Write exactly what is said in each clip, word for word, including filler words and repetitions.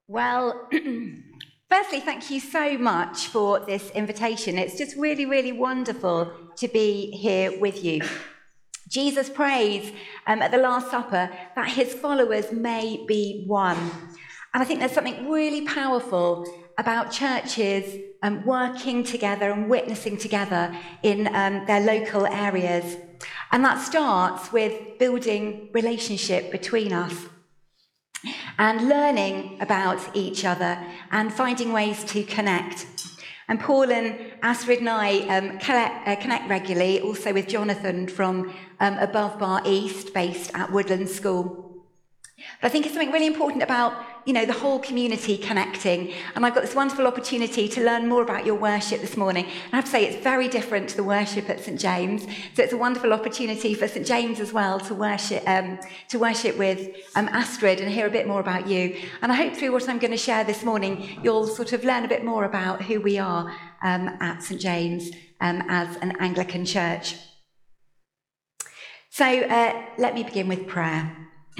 Well, firstly, thank you so much for this invitation. It's just really, really wonderful to be here with you. Jesus prays um, at the Last Supper that his followers may be one. And I think there's something really powerful about churches um, working together and witnessing together in um, their local areas. And that starts with building relationship between us and learning about each other and finding ways to connect. And Paul and Astrid and I um, connect, uh, connect regularly, also with Jonathan from um, Above Bar East, based at Woodland School. But I think it's something really important about, you know, the whole community connecting. And I've got this wonderful opportunity to learn more about your worship this morning. And I have to say, it's very different to the worship at St James. So it's a wonderful opportunity for St James as well to worship um, to worship with um, Astrid and hear a bit more about you. And I hope through what I'm going to share this morning, you'll sort of learn a bit more about who we are um, at St James um, as an Anglican church. So uh, let me begin with prayer.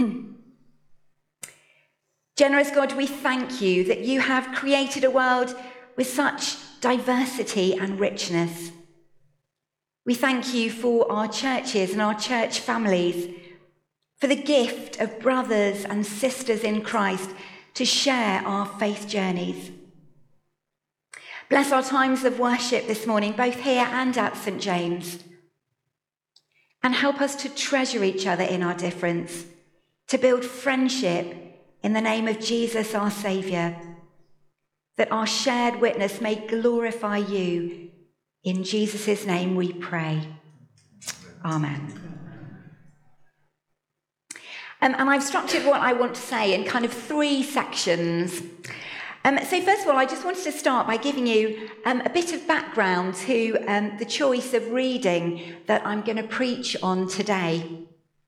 Generous God, we thank you that you have created a world with such diversity and richness. We thank you for our churches and our church families, for the gift of brothers and sisters in Christ to share our faith journeys. Bless our times of worship this morning, both here and at St James, and help us to treasure each other in our difference, to build friendship in the name of Jesus, our Saviour, that our shared witness may glorify you. In Jesus' name we pray. Amen. Um, and I've structured what I want to say in kind of three sections. Um, so first of all, I just wanted to start by giving you um, a bit of background to um, the choice of reading that I'm going to preach on today.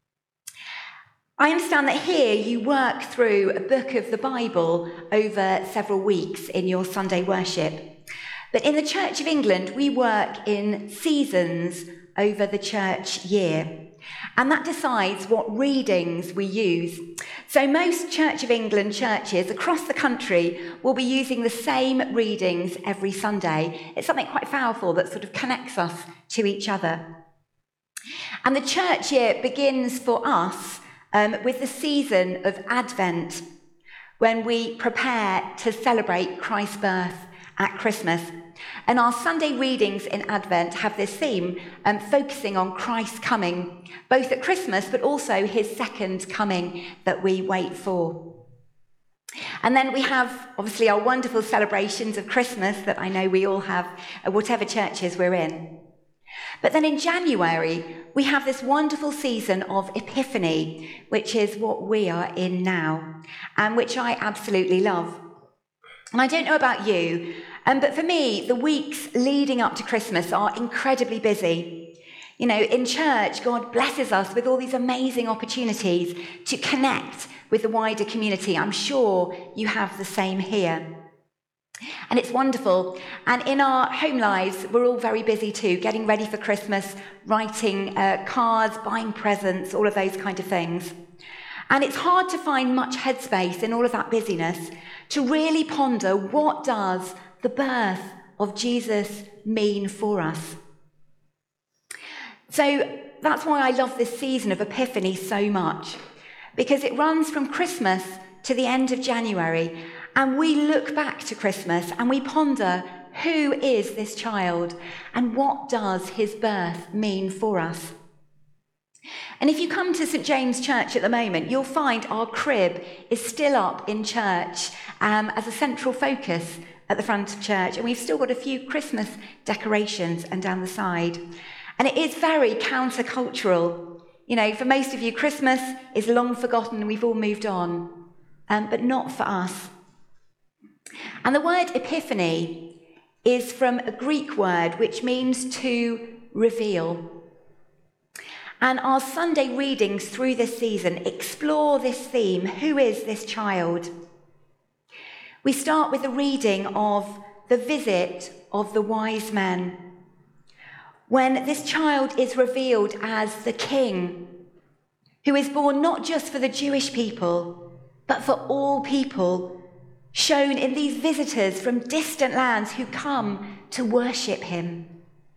I understand that here you work through a book of the Bible over several weeks in your Sunday worship. But in the Church of England, we work in seasons over the church year. And that decides what readings we use. So most Church of England churches across the country will be using the same readings every Sunday. It's something quite powerful that sort of connects us to each other. And the church year begins for us Um, with the season of Advent, when we prepare to celebrate Christ's birth at Christmas. And our Sunday readings in Advent have this theme, um, focusing on Christ's coming, both at Christmas, but also his second coming that we wait for. And then we have, obviously, our wonderful celebrations of Christmas that I know we all have at whatever churches we're in. But then in January, we have this wonderful season of Epiphany, which is what we are in now, and which I absolutely love. And I don't know about you, um, but for me, the weeks leading up to Christmas are incredibly busy. You know, in church, God blesses us with all these amazing opportunities to connect with the wider community. I'm sure you have the same here. And it's wonderful. And in our home lives, we're all very busy too, getting ready for Christmas, writing uh, cards, buying presents, all of those kind of things. And it's hard to find much headspace in all of that busyness to really ponder, what does the birth of Jesus mean for us? So that's why I love this season of Epiphany so much, because it runs from Christmas to the end of January. And we look back to Christmas and we ponder, who is this child and what does his birth mean for us? And if you come to St James Church at the moment, you'll find our crib is still up in church um, as a central focus at the front of church. And we've still got a few Christmas decorations and down the side. And it is very countercultural. You know, for most of you, Christmas is long forgotten and we've all moved on, um, but not for us. And the word epiphany is from a Greek word which means to reveal. And our Sunday readings through this season explore this theme, who is this child? We start with the reading of the visit of the wise men, when this child is revealed as the king, who is born not just for the Jewish people, but for all people, shown in these visitors from distant lands who come to worship him.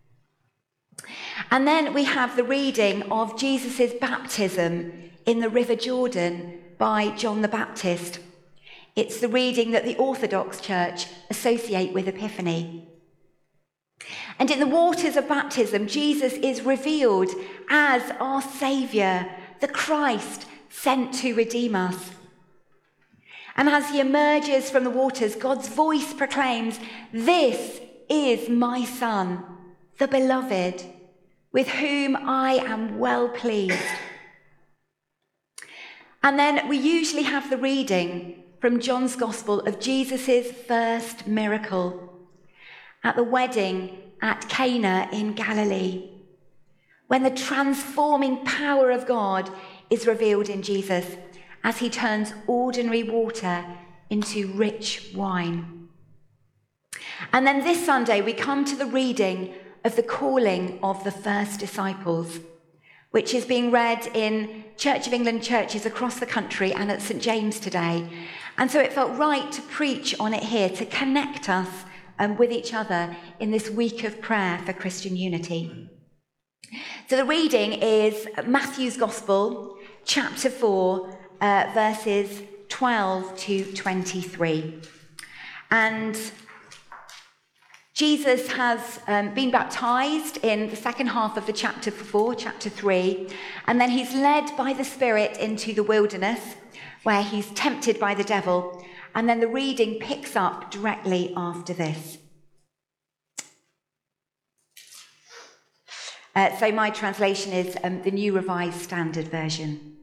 And then we have the reading of Jesus' baptism in the River Jordan by John the Baptist. It's the reading that the Orthodox Church associate with Epiphany. And in the waters of baptism, Jesus is revealed as our Saviour, the Christ sent to redeem us. And as he emerges from the waters, God's voice proclaims, "This is my Son, the beloved, with whom I am well pleased." And then we usually have the reading from John's Gospel of Jesus' first miracle at the wedding at Cana in Galilee, when the transforming power of God is revealed in Jesus as he turns ordinary water into rich wine. And then this Sunday we come to the reading of the calling of the first disciples, which is being read in Church of England churches across the country and at St James today. And so it felt right to preach on it here, to connect us um, with each other in this week of prayer for Christian unity. So the reading is Matthew's Gospel, chapter four, uh, verses twelve to twenty-three. And Jesus has um, been baptized in the second half of the chapter four, chapter three, and then he's led by the Spirit into the wilderness, where he's tempted by the devil, and then the reading picks up directly after this. Uh, so my translation is um, the New Revised Standard Version.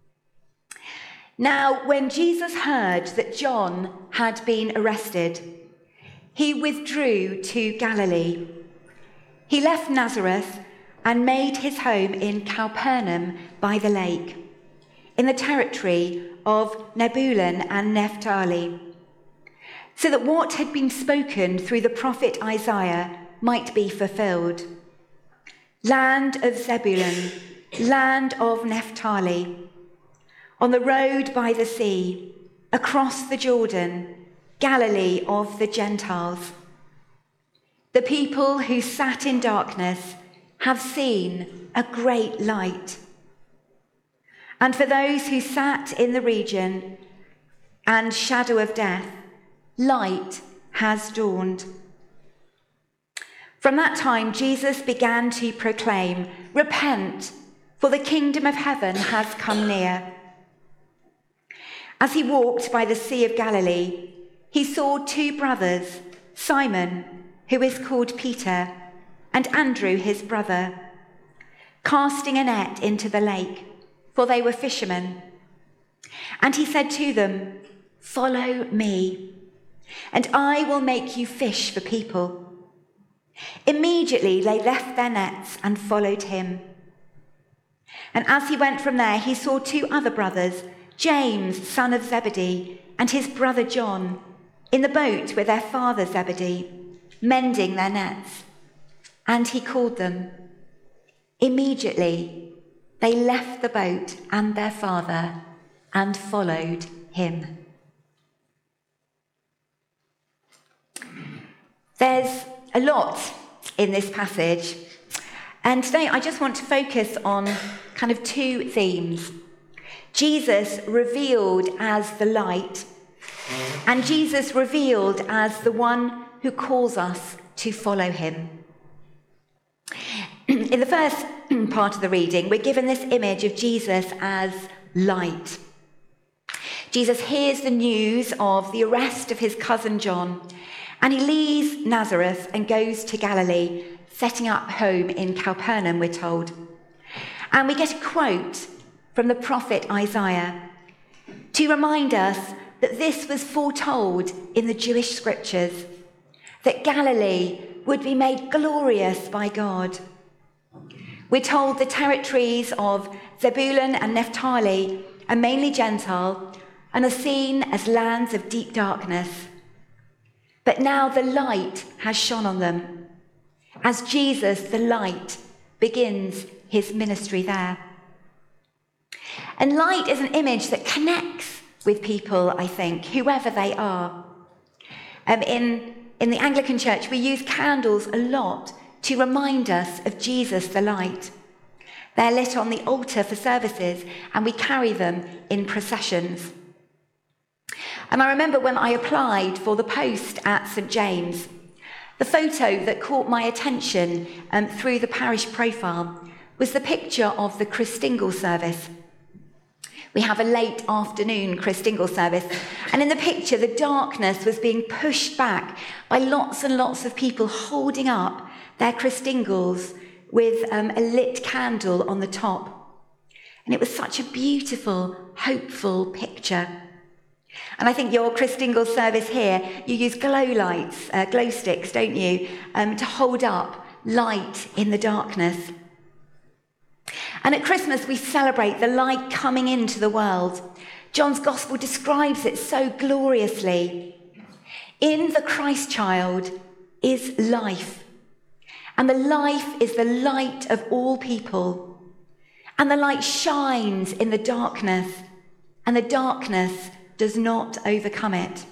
Now, when Jesus heard that John had been arrested, he withdrew to Galilee. He left Nazareth and made his home in Capernaum by the lake, in the territory of Nebulun and Naphtali, so that what had been spoken through the prophet Isaiah might be fulfilled. Land of Zebulun, land of Naphtali, on the road by the sea, across the Jordan, Galilee of the Gentiles. The people who sat in darkness have seen a great light. And for those who sat in the region and shadow of death, light has dawned. From that time, Jesus began to proclaim, "Repent, for the kingdom of heaven has come near." As he walked by the Sea of Galilee, he saw two brothers, Simon, who is called Peter, and Andrew, his brother, casting a net into the lake, for they were fishermen. And he said to them, "Follow me, and I will make you fish for people." Immediately they left their nets and followed him. And as he went from there, he saw two other brothers, James, son of Zebedee, and his brother John, in the boat with their father Zebedee, mending their nets. And he called them. Immediately they left the boat and their father and followed him. There's a lot in this passage, and today I just want to focus on kind of two themes. Jesus revealed as the light, and Jesus revealed as the one who calls us to follow him. In the first part of the reading, we're given this image of Jesus as light. Jesus hears the news of the arrest of his cousin John, and he leaves Nazareth and goes to Galilee, setting up home in Capernaum, we're told. And we get a quote from the prophet Isaiah to remind us that this was foretold in the Jewish scriptures, that Galilee would be made glorious by God. We're told the territories of Zebulun and Naphtali are mainly Gentile and are seen as lands of deep darkness. But now the light has shone on them, as Jesus, the light, begins his ministry there. And light is an image that connects with people, I think, whoever they are. Um, in, in the Anglican Church, we use candles a lot to remind us of Jesus the light. They're lit on the altar for services, and we carry them in processions. And I remember when I applied for the post at St James, the photo that caught my attention um, through the parish profile was the picture of the Christingle service. We have a late afternoon Christingle service, and in the picture, the darkness was being pushed back by lots and lots of people holding up their Christingles with um, a lit candle on the top. And it was such a beautiful, hopeful picture. And I think your Christingle service here, you use glow lights, uh, glow sticks, don't you, um, to hold up light in the darkness. And at Christmas, we celebrate the light coming into the world. John's Gospel describes it so gloriously. In the Christ child is life, and the life is the light of all people. And the light shines in the darkness, and the darkness does not overcome it.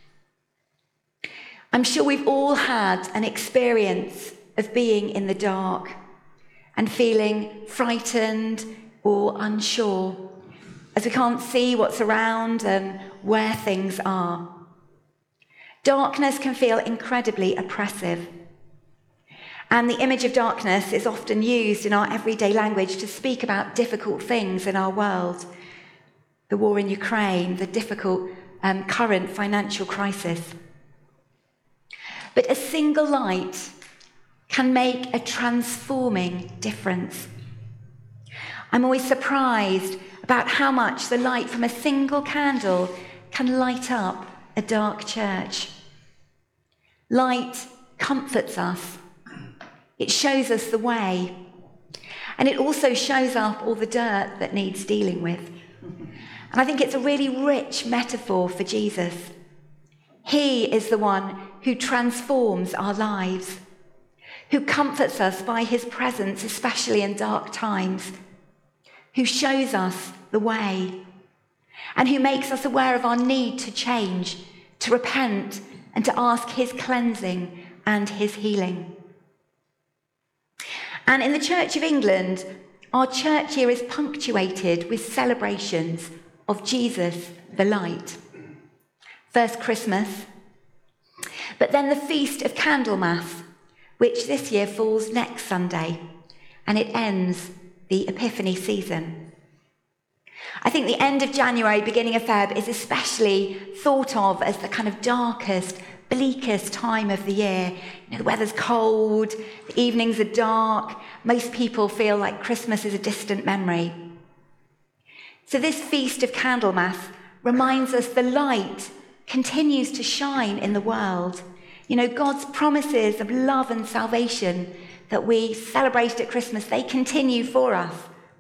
I'm sure we've all had an experience of being in the dark and feeling frightened or unsure, as we can't see what's around and where things are. Darkness can feel incredibly oppressive. And the image of darkness is often used in our everyday language to speak about difficult things in our world. The war in Ukraine, the difficult um, current financial crisis. But a single light can make a transforming difference. I'm always surprised about how much the light from a single candle can light up a dark church. Light comforts us. It shows us the way. And it also shows up all the dirt that needs dealing with. And I think it's a really rich metaphor for Jesus. He is the one who transforms our lives, who comforts us by his presence, especially in dark times, who shows us the way, and who makes us aware of our need to change, to repent, and to ask his cleansing and his healing. And in the Church of England, our church year is punctuated with celebrations of Jesus the light. First Christmas, but then the Feast of Candlemas, which this year falls next Sunday, and it ends the Epiphany season. I think the end of January, beginning of Feb, is especially thought of as the kind of darkest, bleakest time of the year. You know, the weather's cold, the evenings are dark, most people feel like Christmas is a distant memory. So this Feast of Candlemas reminds us the light continues to shine in the world. You know, God's promises of love and salvation that we celebrate at Christmas, they continue for us.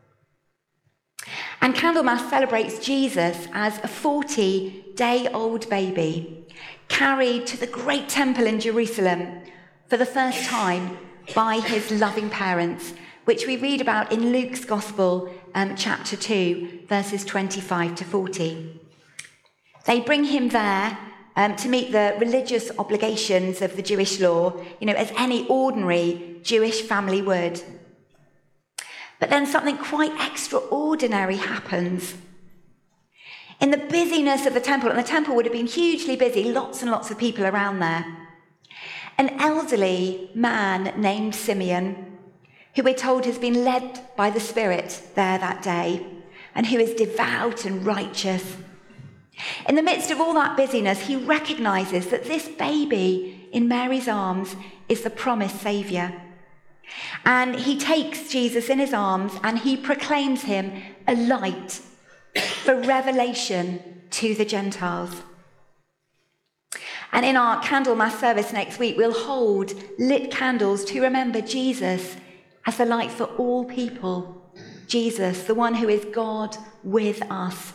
And Candlemas celebrates Jesus as a forty-day-old baby, carried to the great temple in Jerusalem for the first time by his loving parents, which we read about in Luke's Gospel, um, chapter two, verses twenty-five to forty. They bring him there um, to meet the religious obligations of the Jewish law, you know, as any ordinary Jewish family would. But then something quite extraordinary happens. In the busyness of the temple, and the temple would have been hugely busy, lots and lots of people around there, an elderly man named Simeon, who we're told has been led by the Spirit there that day, and who is devout and righteous. In the midst of all that busyness, he recognizes that this baby in Mary's arms is the promised Saviour. And he takes Jesus in his arms and he proclaims him a light for revelation to the Gentiles. And in our Candlemas service next week, we'll hold lit candles to remember Jesus as the light for all people. Jesus, the one who is God with us.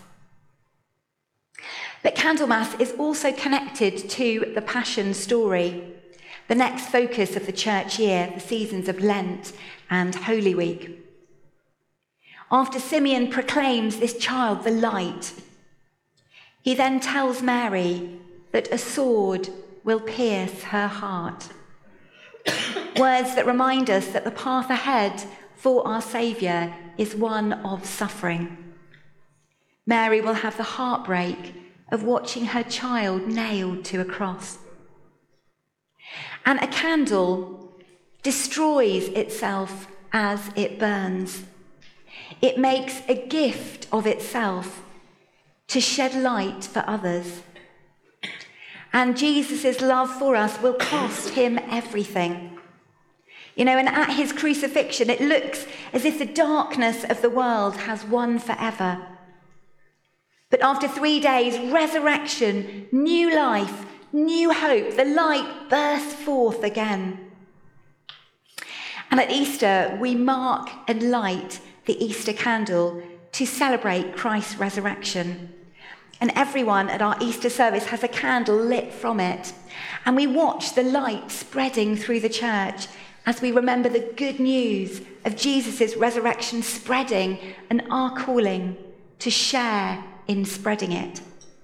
But Candlemas is also connected to the Passion story, the next focus of the church year, the seasons of Lent and Holy Week. After Simeon proclaims this child the light, he then tells Mary that a sword will pierce her heart. Words that remind us that the path ahead for our Saviour is one of suffering. Mary will have the heartbreak of watching her child nailed to a cross. And a candle destroys itself as it burns. It makes a gift of itself to shed light for others. And Jesus' love for us will cost him everything. You know, and at his crucifixion, it looks as if the darkness of the world has won forever. But after three days, resurrection, new life, new hope, the light bursts forth again. And at Easter, we mark and light the Easter candle to celebrate Christ's resurrection. And everyone at our Easter service has a candle lit from it. And we watch the light spreading through the church as we remember the good news of Jesus' resurrection spreading and our calling to share in spreading it.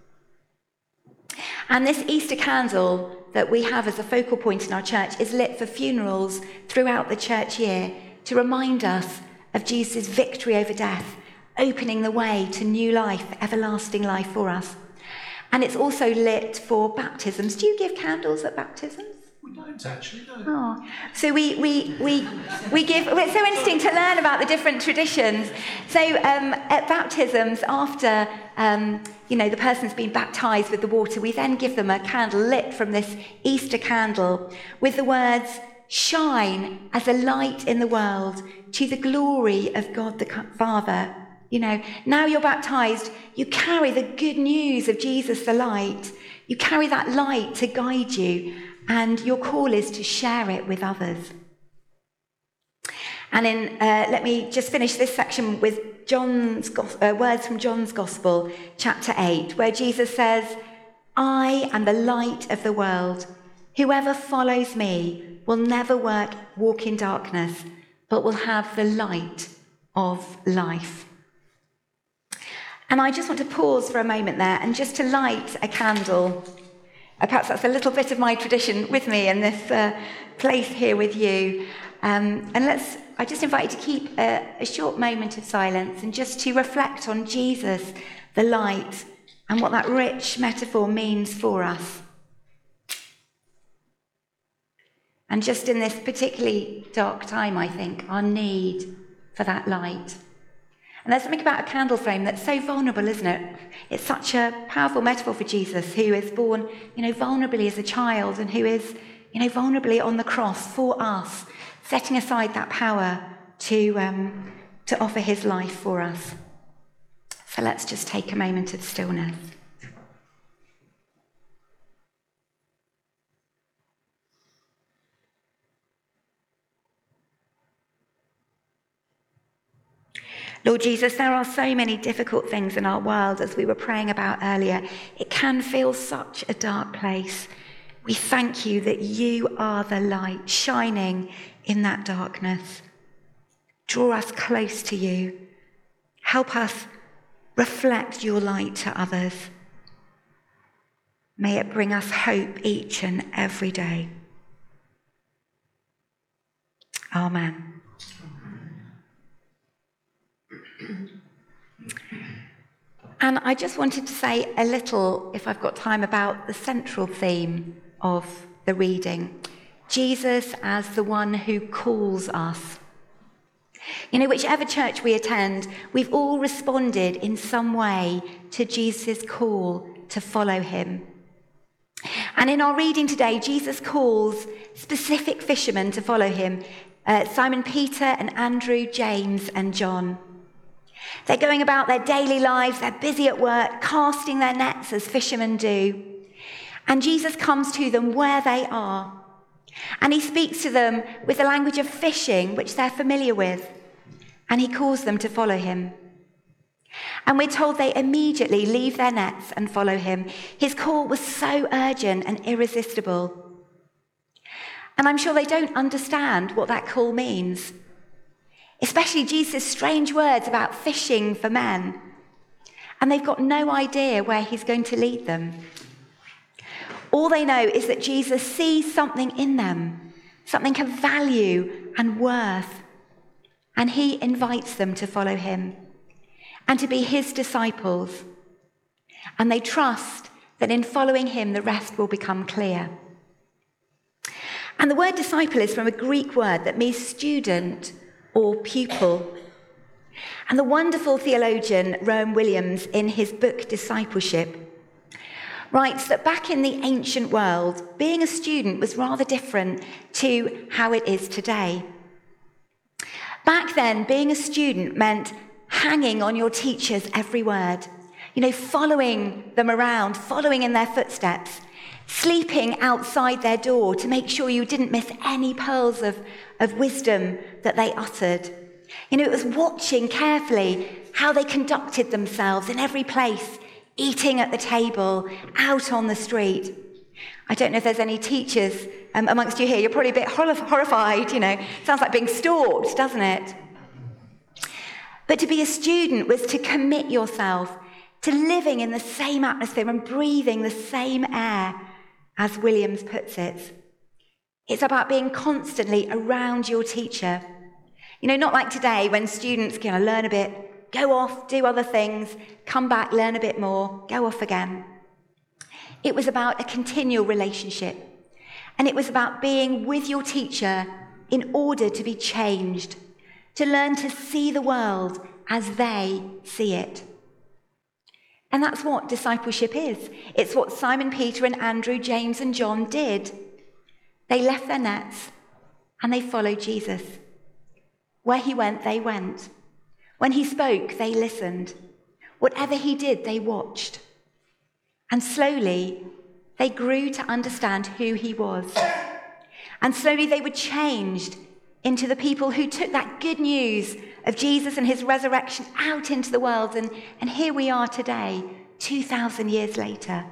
And this Easter candle that we have as a focal point in our church is lit for funerals throughout the church year to remind us of Jesus' victory over death, opening the way to new life, everlasting life for us. And it's also lit for baptisms. Do you give candles at baptisms? We don't actually, no. Oh. So we we we we give. It's so interesting to learn about the different traditions. So um, at baptisms, after um, you know the person's been baptised with the water, we then give them a candle lit from this Easter candle with the words, "Shine as a light in the world to the glory of God the Father." You know, now you're baptised, you carry the good news of Jesus the light. You carry that light to guide you. And your call is to share it with others. And in, uh, let me just finish this section with John's uh, words from John's Gospel, chapter eight, where Jesus says, "I am the light of the world. Whoever follows me will never work, walk in darkness, but will have the light of life." And I just want to pause for a moment there and just to light a candle. Perhaps that's a little bit of my tradition with me in this uh, place here with you. Um, and let's, I just invite you to keep a, a short moment of silence and just to reflect on Jesus, the light, and what that rich metaphor means for us. And just in this particularly dark time, I think, our need for that light. And there's something about a candle flame that's so vulnerable, isn't it? It's such a powerful metaphor for Jesus, who is born, you know, vulnerably as a child and who is, you know, vulnerably on the cross for us, setting aside that power to, um, to offer his life for us. So let's just take a moment of stillness. Lord Jesus, there are so many difficult things in our world, as we were praying about earlier. It can feel such a dark place. We thank you that you are the light shining in that darkness. Draw us close to you. Help us reflect your light to others. May it bring us hope each and every day. Amen. And I just wanted to say a little, if I've got time, about the central theme of the reading. Jesus as the one who calls us. You know, whichever church we attend, we've all responded in some way to Jesus' call to follow him. And in our reading today, Jesus calls specific fishermen to follow him, uh, Simon Peter and Andrew, James and John. They're going about their daily lives, they're busy at work, casting their nets as fishermen do. And Jesus comes to them where they are. And he speaks to them with the language of fishing, which they're familiar with. And he calls them to follow him. And we're told they immediately leave their nets and follow him. His call was so urgent and irresistible. And I'm sure they don't understand what that call means. Especially Jesus' strange words about fishing for men. And they've got no idea where he's going to lead them. All they know is that Jesus sees something in them, something of value and worth, and he invites them to follow him and to be his disciples. And they trust that in following him, the rest will become clear. And the word disciple is from a Greek word that means student or pupil. And the wonderful theologian Rowan Williams, in his book Discipleship, writes that back in the ancient world, being a student was rather different to how it is today. Back then, being a student meant hanging on your teacher's every word, you know, following them around, following in their footsteps, sleeping outside their door to make sure you didn't miss any pearls of, of wisdom that they uttered. You know, it was watching carefully how they conducted themselves in every place, eating at the table, out on the street. I don't know if there's any teachers um, amongst you here. You're probably a bit horrified, you know. Sounds like being stalked, doesn't it? But to be a student was to commit yourself to living in the same atmosphere and breathing the same air, as Williams puts it. It's about being constantly around your teacher. You know, not like today when students can learn a bit, go off, do other things, come back, learn a bit more, go off again. It was about a continual relationship. And it was about being with your teacher in order to be changed, to learn to see the world as they see it. And that's what discipleship is. It's what Simon Peter and Andrew, James and John did. They left their nets and they followed Jesus. Where he went, they went. When he spoke, they listened. Whatever he did, they watched. And slowly, they grew to understand who he was. And slowly they were changed into the people who took that good news of Jesus and his resurrection out into the world. And, and here we are today, two thousand years later.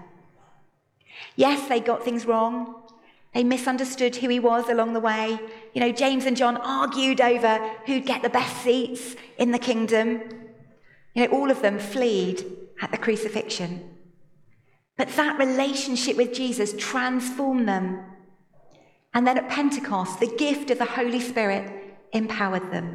Yes, they got things wrong. They misunderstood who he was along the way. You know, James and John argued over who'd get the best seats in the kingdom. You know, all of them fled at the crucifixion. But that relationship with Jesus transformed them. And then at Pentecost, the gift of the Holy Spirit empowered them.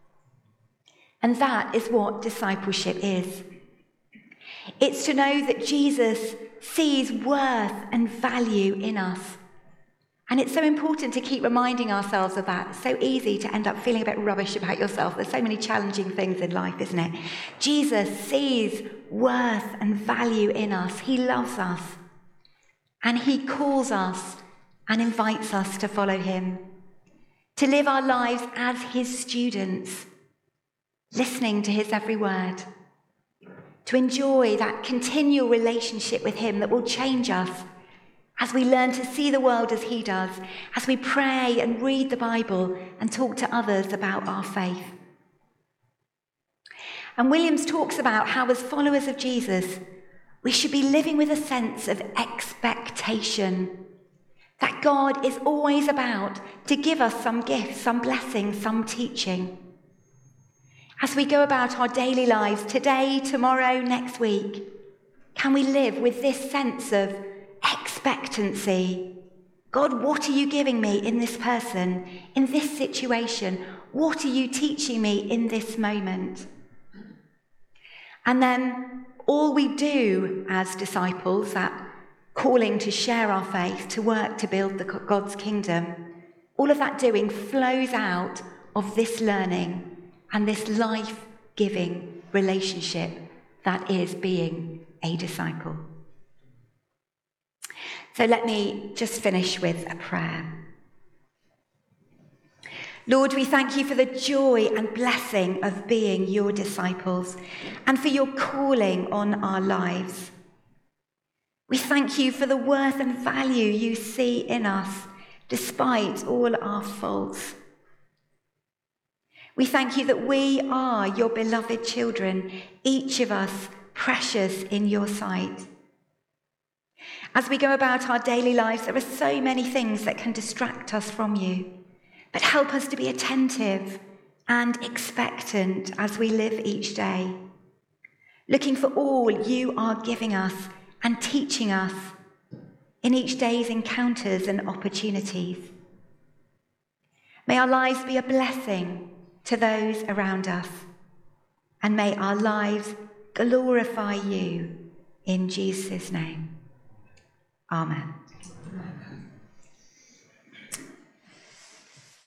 And that is what discipleship is. It's to know that Jesus sees worth and value in us. And it's so important to keep reminding ourselves of that. It's so easy to end up feeling a bit rubbish about yourself. There's so many challenging things in life, isn't it? Jesus sees worth and value in us. He loves us. And he calls us and invites us to follow him, to live our lives as his students, listening to his every word, to enjoy that continual relationship with him that will change us as we learn to see the world as he does, as we pray and read the Bible and talk to others about our faith. And Williams talks about how as followers of Jesus, we should be living with a sense of expectation, that God is always about to give us some gifts, some blessings, some teaching. As we go about our daily lives today, tomorrow, next week, can we live with this sense of expectancy? God, what are you giving me in this person, in this situation? What are you teaching me in this moment? And then all we do as disciples, that calling to share our faith, to work to build the God's kingdom, all of that doing flows out of this learning and this life-giving relationship that is being a disciple. So let me just finish with a prayer. Lord, we thank you for the joy and blessing of being your disciples and for your calling on our lives. We thank you for the worth and value you see in us despite all our faults. We thank you that we are your beloved children, each of us precious in your sight. As we go about our daily lives, there are so many things that can distract us from you, but help us to be attentive and expectant as we live each day, looking for all you are giving us and teaching us in each day's encounters and opportunities. May our lives be a blessing to those around us, and may our lives glorify you in Jesus' name. Amen.